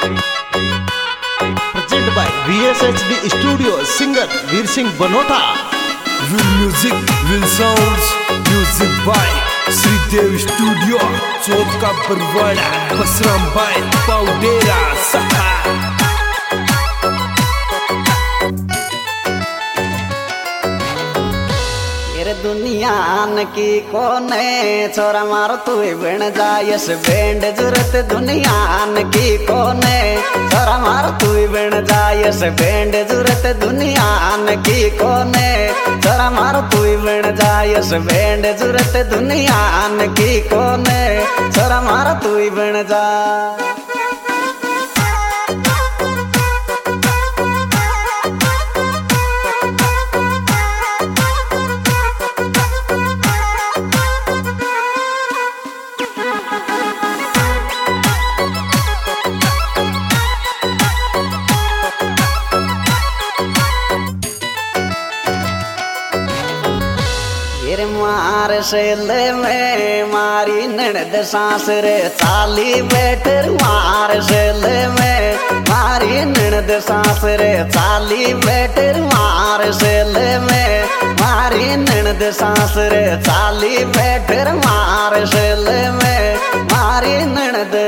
Presented by VSHD Studio, singer Veer Singh Banota. Will music, will sounds, music by Sridev Studio, Chot ka Barwada, Basram by Paudera Saha. दुनियान की कोने छोरा मारो तू बन Jais band जरूरत दुनियान की कोने छोरा मारो तू बन जायस बैंड जरूरत दुनियान की कोने छोरा मारो तू बन जायस बैंड जरूरत दुनियान की कोने छोरा मारो तू बन जा मार सेले में मारी ननद सांस रे चाली बैठर मार सेले में मारी ननद सांस रे चाली बैठर मार सेले में मारी ननद सांस रे चाली बैठर मार सेले में मारी ननद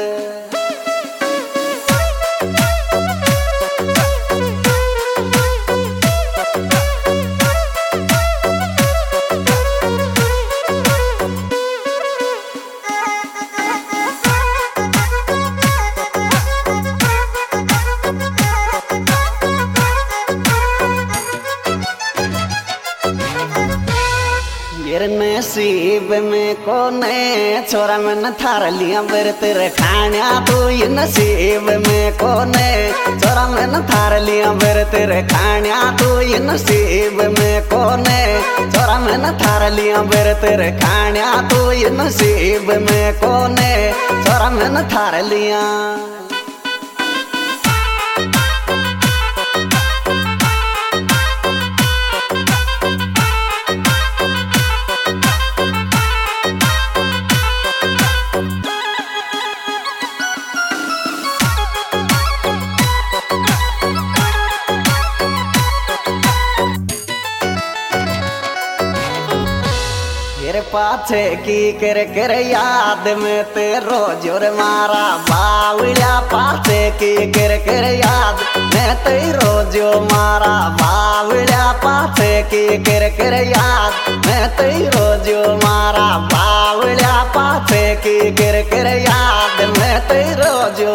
नसीब में कोने छोरा मन थार लिया बेर तेरे खानिया तू ये नसीब में कोने छोरा मन थार लिया बेर तेरे खानिया तू ये नसीब में कोने छोरा मन थार लिया बेर तेरे खानिया तू ये नसीब में कोने छोरा मन थार लिया पाछे की कर याद में तेरो जोर मारा बावड़िया पाछे की कर याद में तेरो जो मारा बावड़िया पाछे की कर याद में तेरो जो मारा बावड़िया पाछे की कर याद में तेरो जो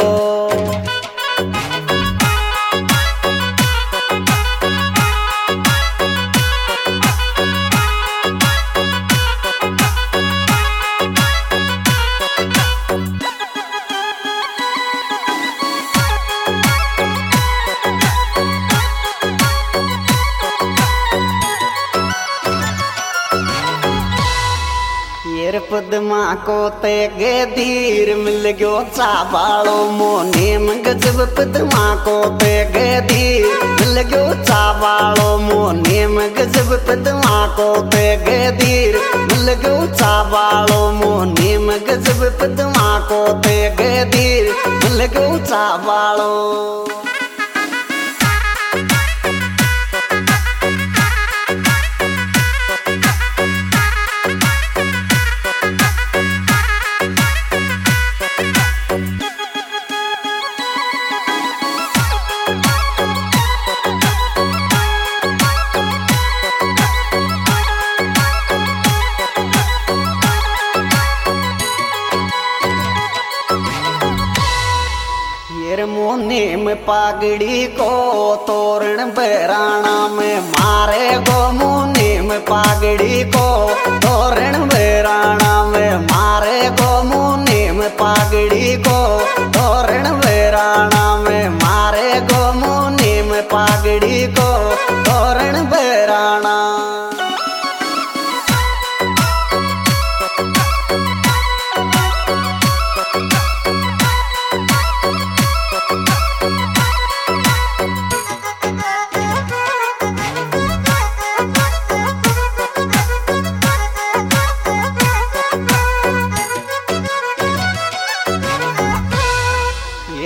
पद्मा को ते गे धीर मिल गयो चाबालो मोनेम गजब पद्मा को ते गे धीर मिल गयो चाबालो मोनेम गजब पद्मा को ते गे धीर मिल गयो चाबालो मोनेम गजब पद्मा को ते गे धीर मिल गयो चाबालो मोनेम पागड़ी को तोरण बेराना में मारे गो मोनेम पागड़ी को तोरण बेराना में मारे गो मोनेम पागड़ी को तोरण बेराना में मारे गो मोनेम पागड़ी को तोरण बेराना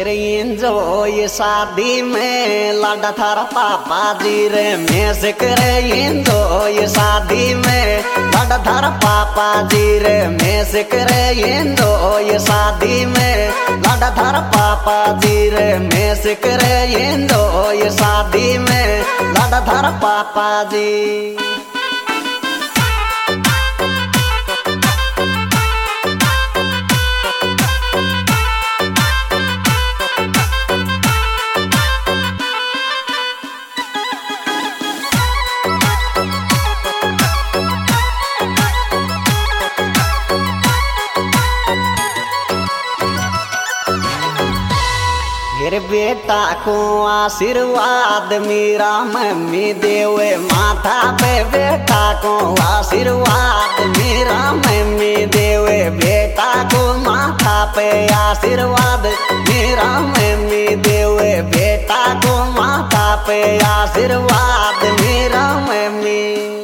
ये शादी में लाडा थारा पापा जी रे मैं से करे ये शादी में लाडा थारा पापा जी रे मैं से करे ये शादी में लाडा थारा पापा जी रे मैं से करे ये शादी में लाडा थारा पापा जी। मेरे बेटा को आशीर्वाद मेरा मम्मी देवे माथा पे, बेटा को आशीर्वाद मेरा मम्मी देवे, बेटा को माथा पे आशीर्वाद मेरा मम्मी देवे, बेटा को माथा पे आशीर्वाद मेरा मम्मी।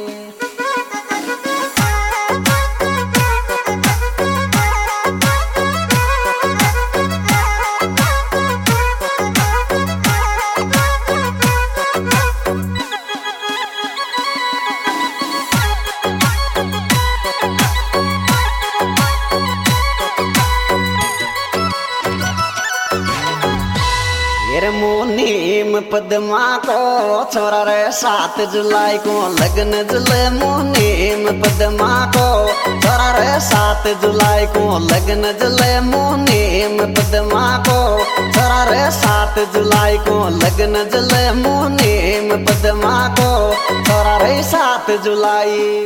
मुनीम पद्मा को छोरा रे 7 जुलाई को लगन जुले, मुनीम पद्मा को छोरा रे 7 जुलाई को लगन जुले, मुनीम पद्मा को छोरा रे 7 जुलाई को लगन जुले, मुनीम पद्मा को छोरा रे 7 जुलाई।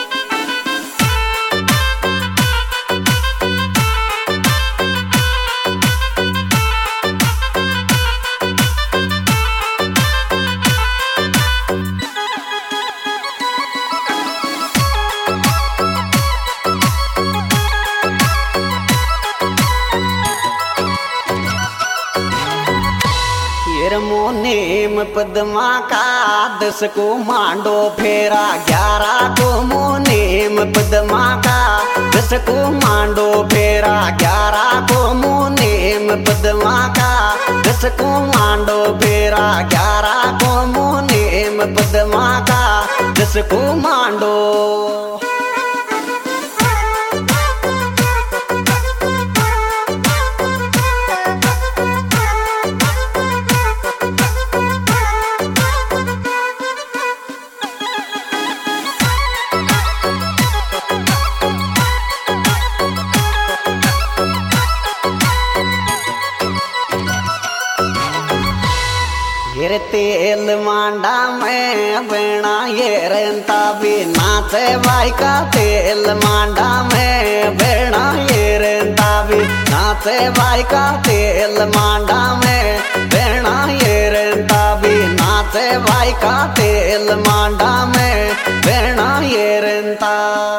मुनीम पद्मा का 10 को मांडो फेरा, 11 को मुनीम पद्मा का 10 को मांडो फेरा, 11 को मुनीम पद्मा का 10 को मांडो फेरा, 11 को मुनीम पद्मा का 10 को मांडो। तेल मांडा में बेना ये रेंता भी नाचे भाई का, तेल मांडा में बेना ये रेंता भी नाचे भाई का, तेल मांडा में बेना ये रेंता भी नाचे भाई का, तेल मांडा में बेना ये रेंता।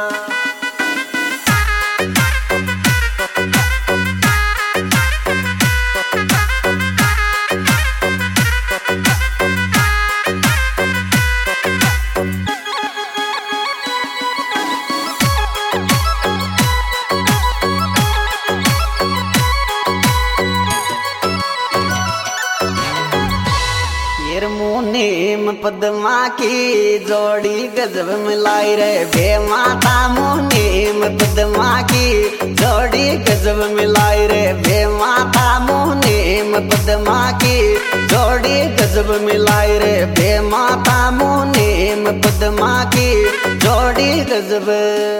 मुनीम पद्मा की जोड़ी गजब मिलाई रे बे माता, मुनीम पद्मा की जोड़ी गजब मिलाई रे बे माता, मुनीम पद्मा की जोड़ी गजब मिलाई रे बे माता, मुनीम पद्मा की जोड़ी गजब।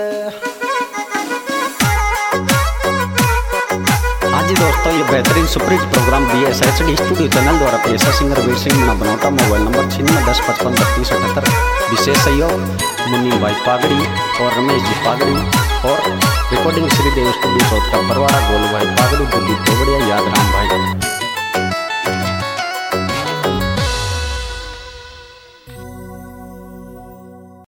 जी दोस्तों, ये बेहतरीन superhit program VSHD studio channel द्वारा पेशा singer Veer Singh Meena Banauta, mobile number 9610553278। विशेष सहयोग मुन्नी भाई पागड़ी और रमेश जी पागड़ी और रिकॉर्डिंग श्रीदेव स्टूडियो चौथ का बरवाड़ा, गोलू भाई पागड़ी, बुद्धि तोगड़िया, याद राम भाई।